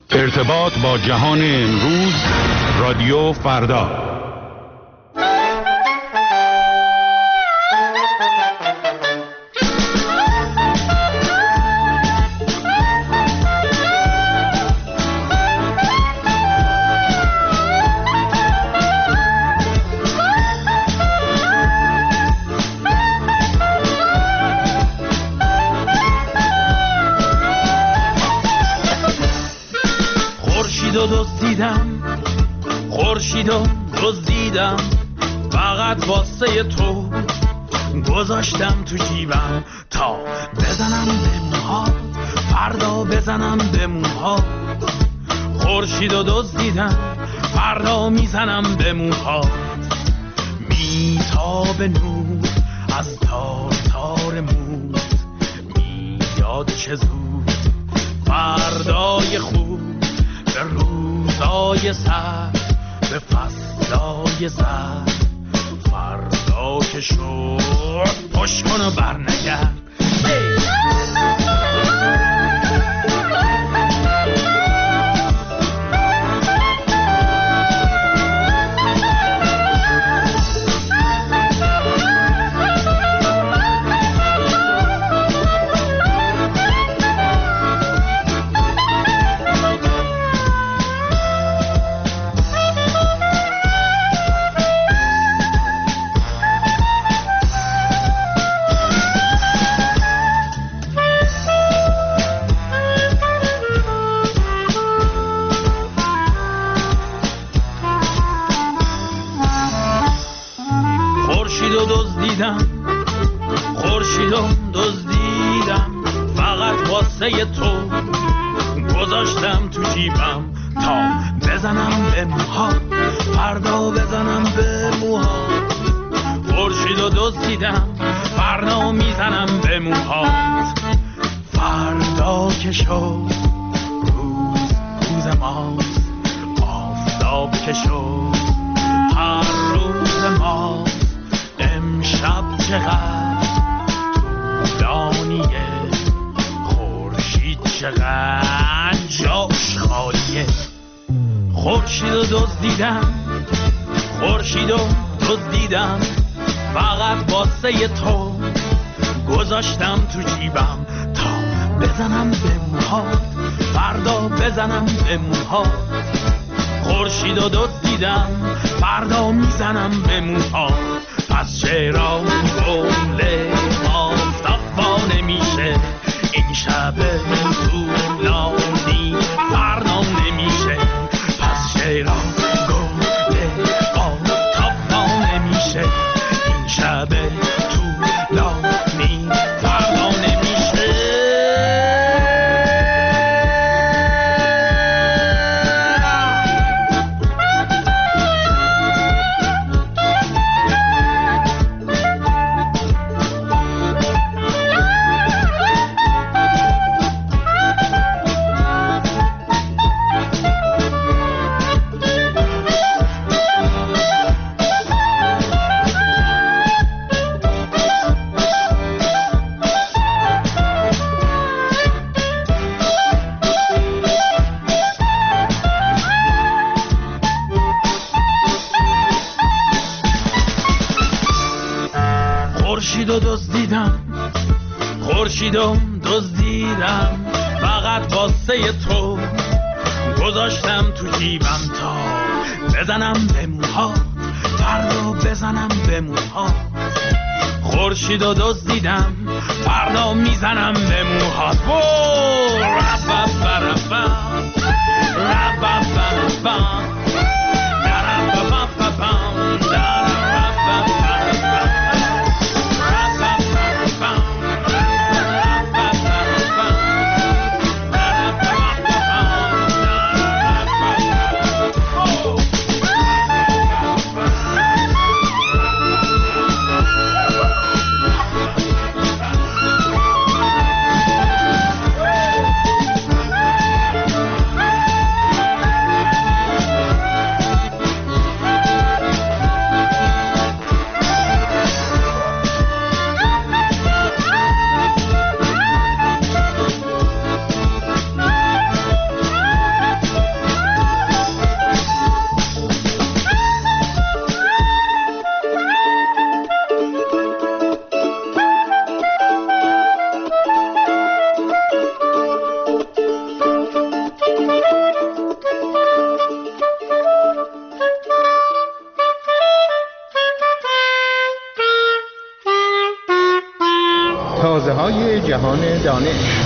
ارتباط با جهان امروز، رادیو فردا. خورشیدو دزدیدم فقط واسه تو، گذاشتم تو جیبم تا بزنم به موهات، فردا بزنم به موهات. خورشیدو دزدیدم فردا میزنم به موهات. میتابه نور از تار تار موت، میاد چه زود فردای خوب، به روزای سر، به فصلای زر. فردا که شد پشت کن و برنگرد. خورشیدو دزدیدم فقط واسه تو، گذاشتم تو جیبم تا بزنم به موهات، فردا بزنم به موهات. خورشیدو دزدیدم فردا میزنم به موهات. فردا که شد روز ماست، آفتاب که شد هر روز ماست. امشب چقدر طولانیه، خورشید چقدر جاش خالیه. خورشیدو دزدیدم فقط واسه تو، گذاشتم تو جیبم تا بزنم به موهات، فردا بزنم به موهات. خورشیدو دزدیدم فردا میزنم به موهات. پس چرا گله آفتاب وا نمیشه، این شب طولانی فردا نمیشه. پس چرا گله آفتاب وا نمیشه، این شب طولانی فردا نمیشه. خورشیدو دزدیدم فقط واسه تو، گذاشتم تو جیبم تا بزنم به موهات، فردا بزنم به موهات. خورشیدو دزدیدم فردا میزنم به موهات. جهان دانش.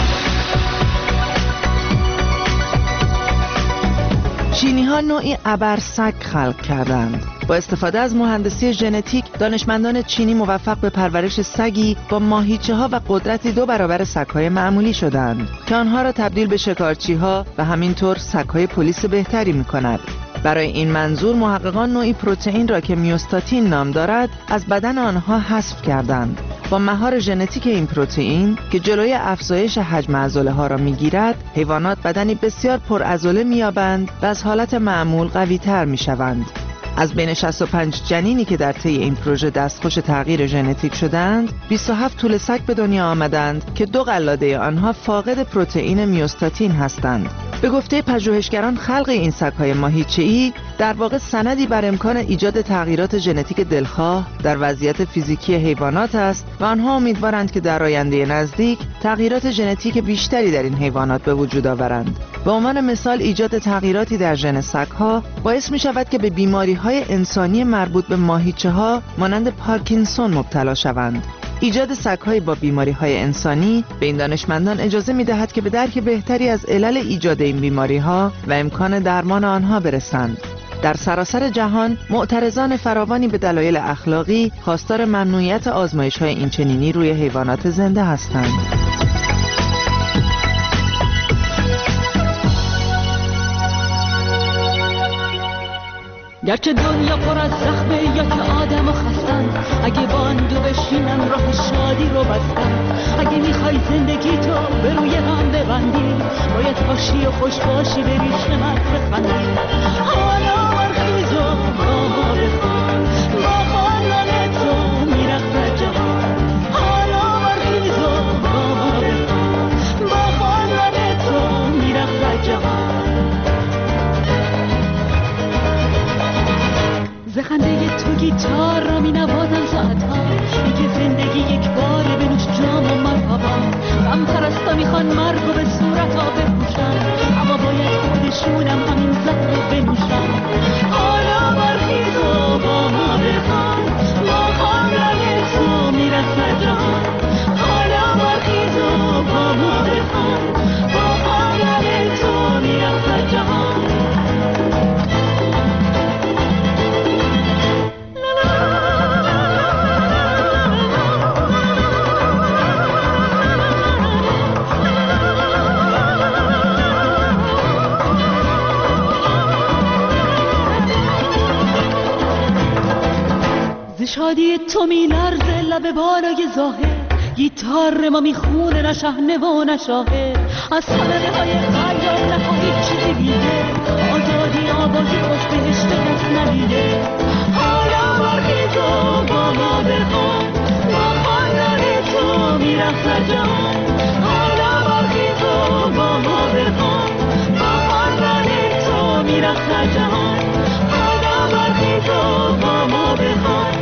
چینی‌ها نوعی ابرسگ خلق کردند. با استفاده از مهندسی ژنتیک، دانشمندان چینی موفق به پرورش سگی با ماهیچه‌ها و قدرتی 2 برابر سگ‌های معمولی شدند که آنها را تبدیل به شکارچی‌ها و همینطور سگ‌های پلیس بهتری می‌کند. برای این منظور محققان نوعی پروتئین را که میوستاتین نام دارد از بدن آنها حذف کردند. با مهار ژنتیک این پروتئین که جلوی افزایش حجم عضله‌ها را می‌گیرد، حیوانات بدنی بسیار پرعضله می‌یابند و از حالت معمول قوی‌تر می‌شوند. از بین 65 جنینی که در طی این پروژه دستخوش تغییر ژنتیک شدند، 27 توله سگ به دنیا آمدند که 2 قلاده آنها فاقد پروتئین میوستاتین هستند. به گفته پژوهشگران، خلق این سگ‌های ماهیچه‌ای در واقع سندی بر امکان ایجاد تغییرات ژنتیک دلخواه در وضعیت فیزیکی حیوانات است و آنها امیدوارند که در آینده نزدیک تغییرات ژنتیک بیشتری در این حیوانات به وجود آورند. به عنوان مثال، ایجاد تغییراتی در ژن سگ‌ها باعث می‌شود که به بیماری‌های انسانی مربوط به ماهیچه‌ها مانند پارکینسون مبتلا شوند. ایجاد سگ‌های با بیماری‌های انسانی به این دانشمندان اجازه می‌دهد که به درک بهتری از علل ایجاد این بیماری‌ها و امکان درمان آنها برسند. در سراسر جهان معترضان فراوانی به دلایل اخلاقی خواستار ممنوعیت آزمایش‌های اینچنینی روی حیوانات زنده هستند. گرچه دنیا پر از زخمه یا که آدم و خستن، اگه باندو بشینن راه شادی رو بستن. اگه میخوای زندگی تو به روی هم ببندی، باید خوشی و خوش باشی بری شمت بخندی. حالا برخیز و با ما بخوان، با خواندن تو میرخت جهان. حالا برخیز و با ما بخوان، با خواندن تو میرخت جهان. زخنده تو گیتار را می نوازم ساعتها، میگه زندگی یک باره بنوش جام و مرحبا. غم پرستا میخوان مرگو به صورتا بپوشن، اما باید خودشونم همین زهر رو بنوشن. حالا برخیز و با ما بخوان، با خواندن تو میرسد جهان. حالا برخیز و با ما بخوان، با خواندن تو میرسد جهان. شادی تو می لرزه لب بالای ظاهر، گیتار ما میخونه نه شهنه و نه شاهر. از صدقه های خیال نخواهی چیزی بیده، آزادی آوازی خوش بهشت کس ندیده. حالا برخیز و با ما بخوان، با خواندن تو میرخت جهان. حالا برخیز و با ما بخوان، با خواندن تو میرخت جهان. حالا برخیز و با ما بخوان،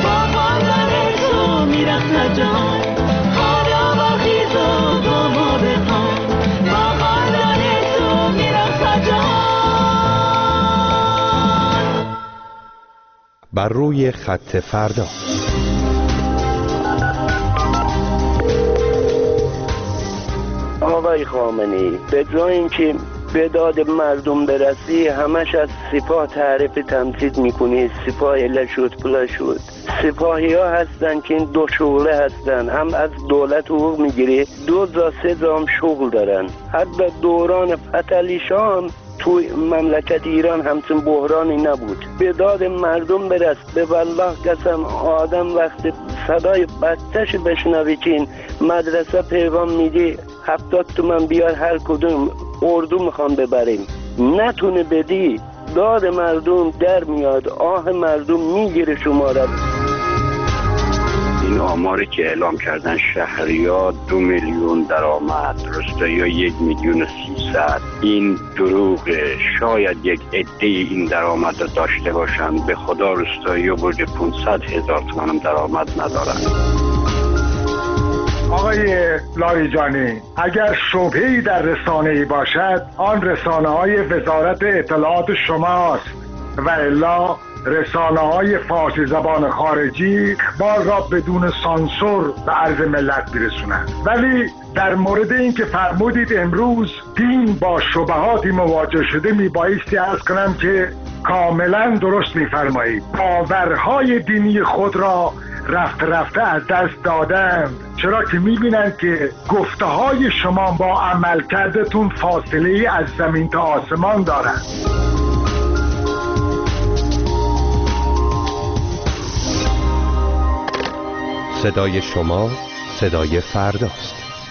میرخت جهان. حالا برخیز و با ما بخوان، با خواندن تو میرخت جهان. بر روی خط فردا. آقای خامنه‌ای، به جای اینکه به داد مردم برسی همش از سپاه تعریف تمثیل میکنی. سپاه اله شد پلا شد. سپاهی ها هستن که این 2 شغله هستن، هم از دولت حقوق میگیره، 2 تا 3 تا هم شغل دارن. حتی دوران فتحعلی شاه هم تو مملکت ایران همچین بحرانی نبود. به داد مردم برس. به والله قسم آدم وقت صدای بچه‌ش بشنوی که این مدرسه پیغام میده 70 تومن بیار هر کدوم اردو میخوام ببریم، نتونه بدی، داد مردم در میاد، آه مردم میگیره شما را. این آماری که اعلام کردن شهریار 2 میلیون درآمد، روستایی‌ها 1,300,000، این دروغه. شاید یک عده این درآمد رو داشته باشن. به خدا روستایی‌ها برج 500,000 تومان هم درآمد ندارن. آقای لاریجانی، اگر شبهه‌ای در رسانه‌ای باشد آن رسانه‌های وزارت اطلاعات شماست و الا رسانه‌های فارسی زبان خارجی اخبار را بدون سانسور به عرض ملت برسونند. ولی در مورد این که فرمودید امروز دین با شبهاتی مواجه شده، میبایستی عرض کنم که کاملا درست میفرمایید. باورهای دینی خود را رفته از دست دادند، چرا که میبینند که گفته های شما با عمل کردتون فاصله از زمین تا آسمان دارند. صدای شما صدای فرداست.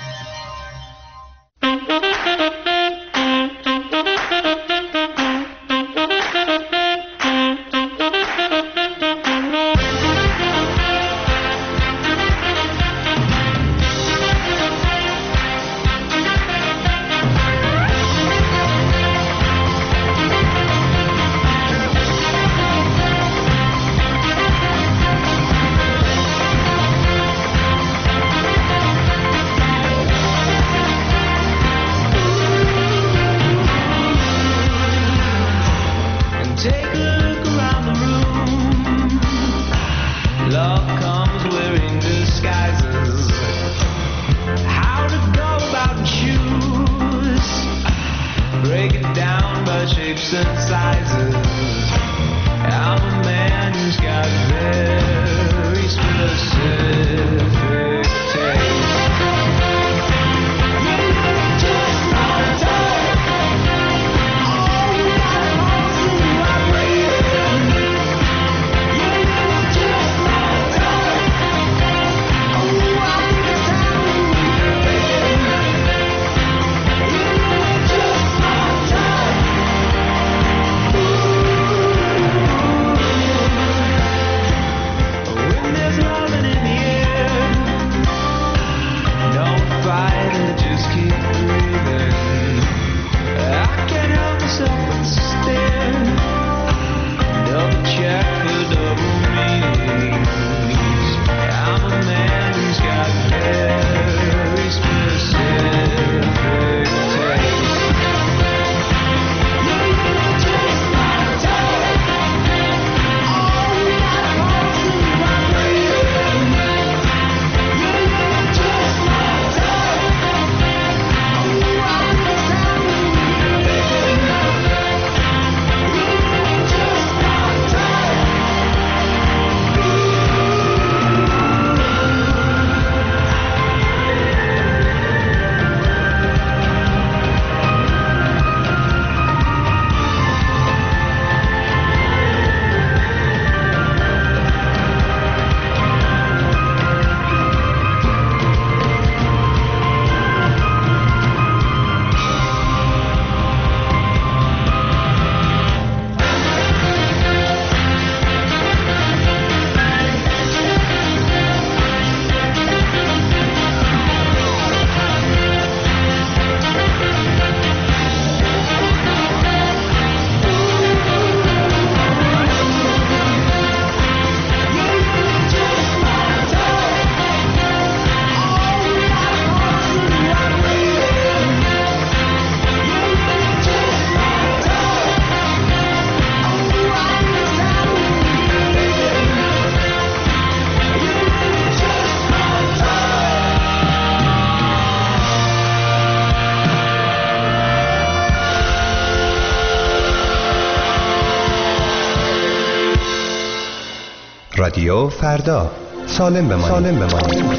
رادیو فردا، سالم بمانید.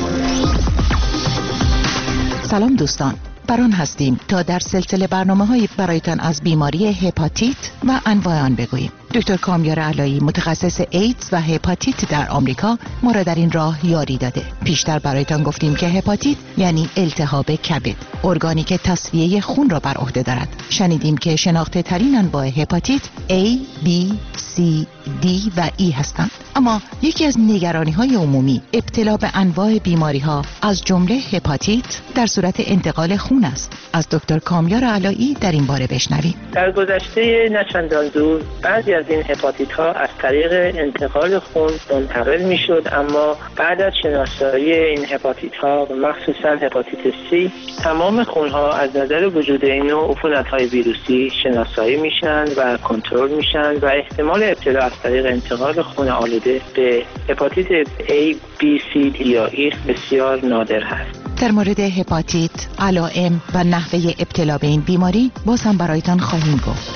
سلام دوستان، بران هستیم تا در سلسله برنامه‌های برایتان از بیماری هپاتیت و انواع آن بگوییم. دکتر کامیار علایی متخصص ایدز و هپاتیت در آمریکا ما را در این راه یاری داده. پیشتر برایتان گفتیم که هپاتیت یعنی التهاب کبد، ارگانی که تصفیه خون را بر عهده دارد. شنیدیم که شناخته ترین انواع هپاتیت A, B, C, D و E هستند. اما یکی از نگرانی‌های عمومی ابتلا به انواع بیماری‌ها از جمله هپاتیت در صورت انتقال خون است. از دکتر کامیار علایی در این باره بشنویم. در گذشته نه چندان دور بعضی از این هپاتیت‌ها از طریق انتقال خون منتقل می‌شد، اما بعد از شناسایی این هپاتیت‌ها و مخصوصاً هپاتیت C تمام خون‌ها از نظر وجود این نوع عفونت‌های ویروسی شناسایی میشن و کنترل میشن و احتمال ابتلا از طریق انتقال خون آلوده به هپاتیت A, B, C, D یا E بسیار نادر هست. در مورد هپاتیت، علائم و نحوه ابتلا به این بیماری باز هم برایتان خواهیم گفت.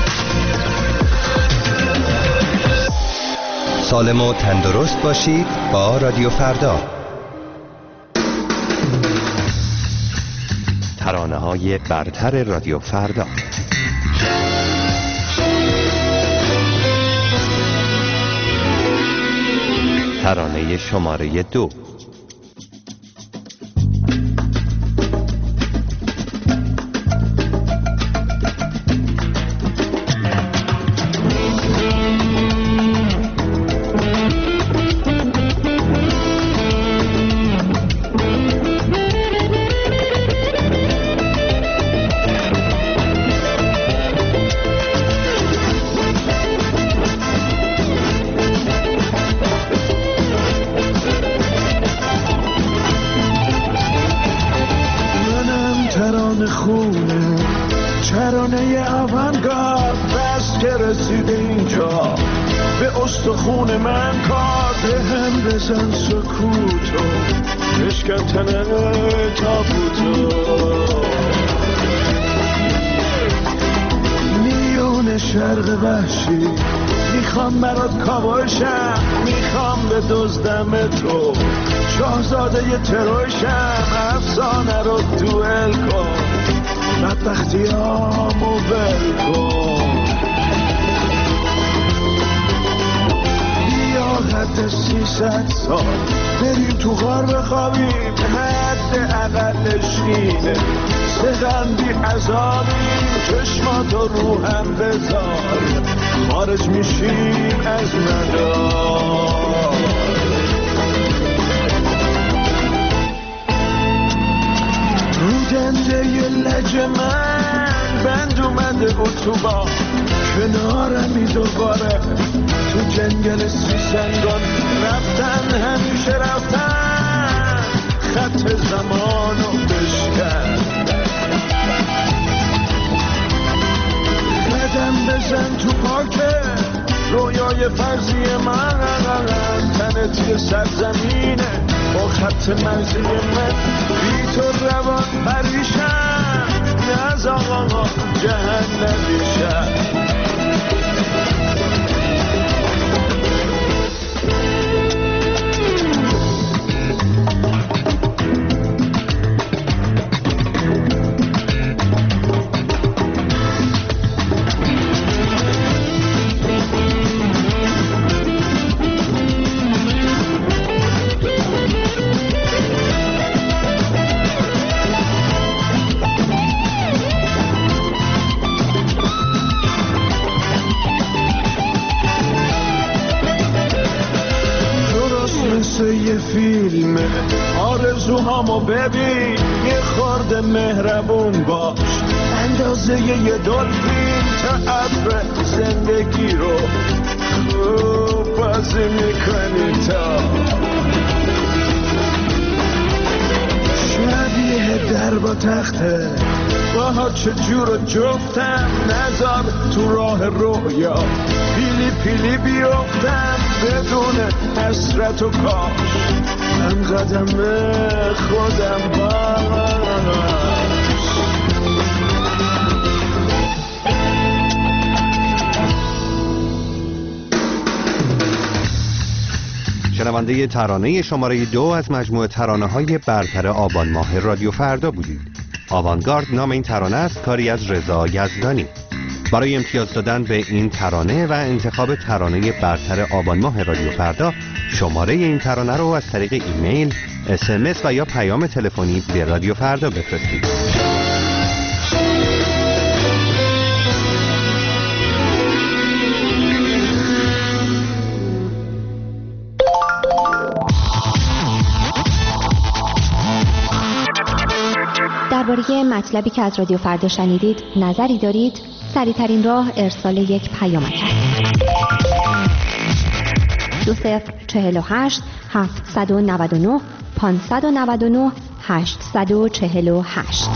سالم و تندرست باشید با رادیو فردا. ترانه‌های برتر رادیو فردا. ترانه شماره 2. خون من کار به هم بزن سکوتو بشکن تنه تابوتو میون شرق وحشی میخوام برات کابوشم، میخوام به دزدم تو شاهزاده ی تروشم، افسانه رو دوئل کن بدبختیامو ول کن. حد 300 سال بریم تو غار بخوابیم، حد اقلش اینه سغندی عذابیم، چشماتو رو هم بذار خارج میشیم از مدار. رو دنده ی لج من بند اومده اتوبان، کنارمی دوباره تو جنگل سیسنگان رفتن، همیشه رفتن خط زمانو بشکن. قدم بزن تو پاکه رویای فرضی من، تنت سرزمینه با خط مرزی من، بی تو روان پریشم از آقا جهنمیشم. یه فیلمه آرزوهامو ببین، یه خورده مهربون باش، اندازه یه دلفین تا ابر زندگی رو خوب بازی میکنی تا شبیه در با تخته باها چجور جفتم، نذار تو راه رویا پیلی پیلی بیفتم بدون حسرت و کاش من قدم خودم باش. شنونده ترانه شماره 2 از مجموعه ترانه‌های برتر آبان ماه رادیو فردا بودید. آوانگارد نام این ترانه است، کاری از رضا یزدانی. برای امتیاز دادن به این ترانه و انتخاب ترانه برتر آبان ماه رادیو فردا، شماره این ترانه رو از طریق ایمیل، SMS و یا پیام تلفنی به رادیو فردا بفرستید. درباره مطلبی که از رادیو فردا شنیدید نظری دارید؟ سریع‌ترین راه ارسال یک پیامک است. 2048 799 599 848.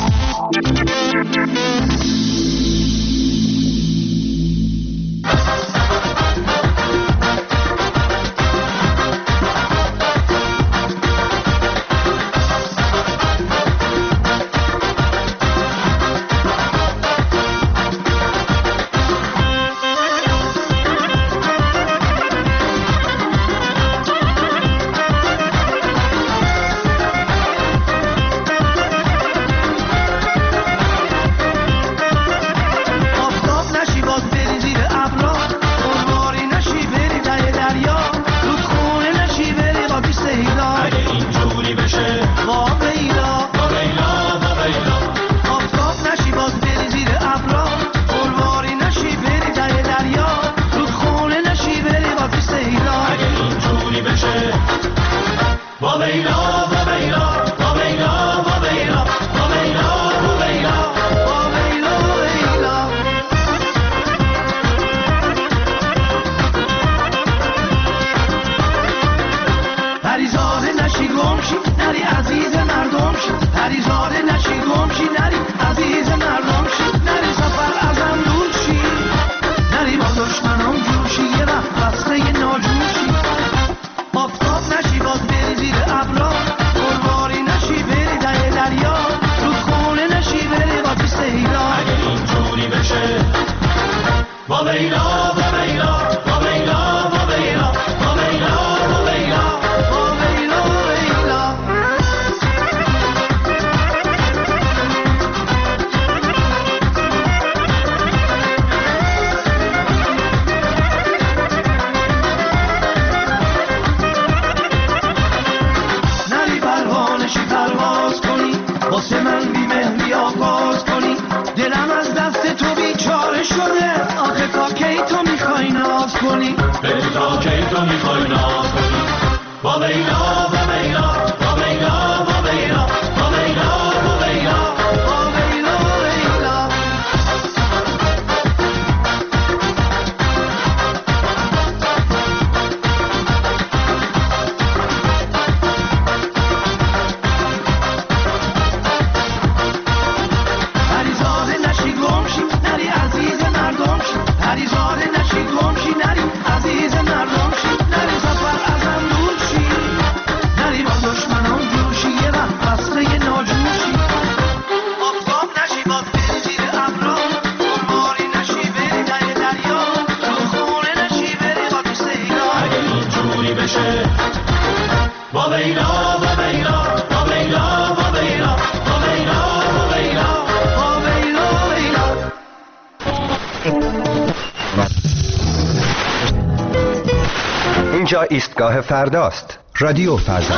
اینجا ایستگاه فرداست. رادیو فردا.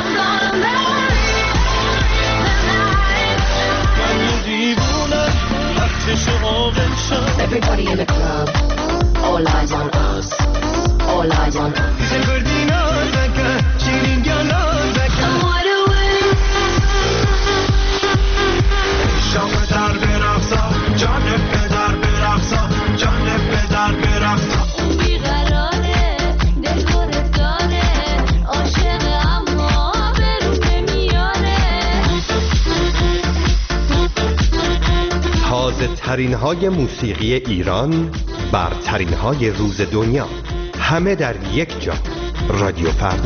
Everybody in the club, all eyes on us, all eyes on us. ترین های موسیقی ایران، برترین های روز دنیا، همه در یک جا. رادیو فردا.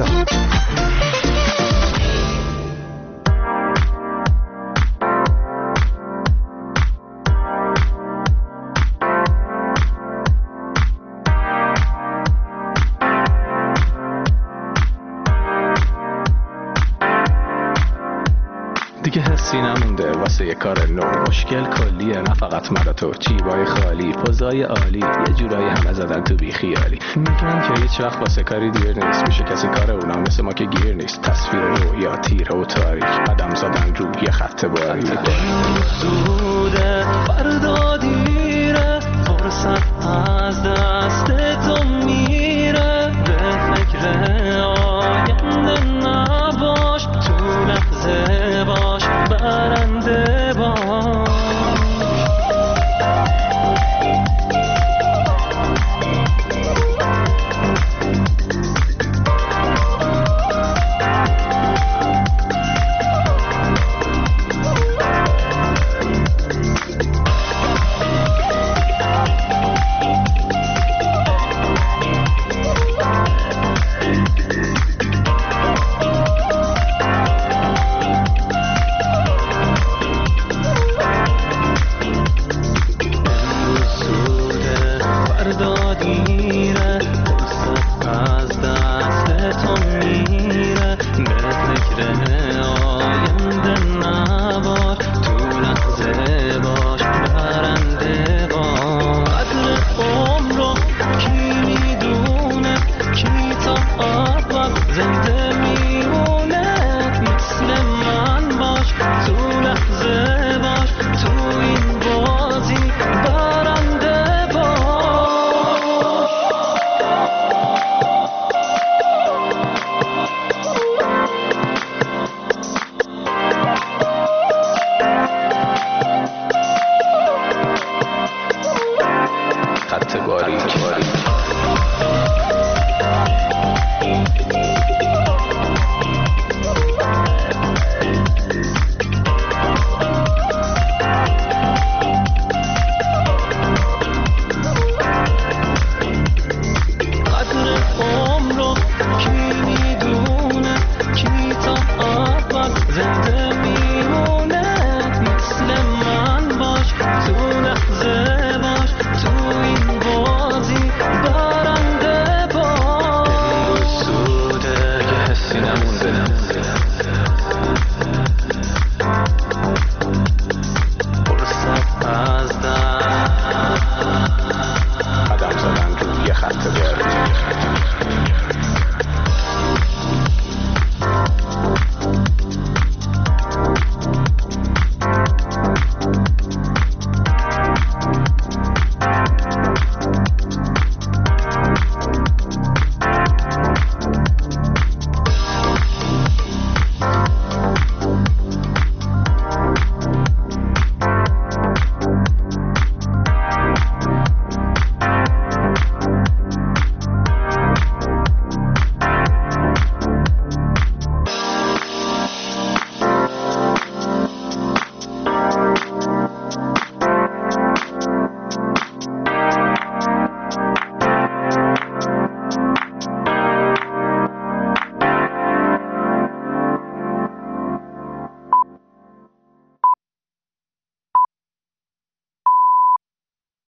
دیگه حسی نمونده واسه یه کار نو. مشکل کلیه نه فقط من و تو. جیبای خالی، پوزای عالی، یه جورایی همه زدن تو بی خیالی. میگن که هیچ وقت واسه کاری دیر نیست. میشه کسی کار اونا مثل ما که گیر نیست. تصویر رویا تیره و تاریک، قدم زدن رو یه خط باریک. فردا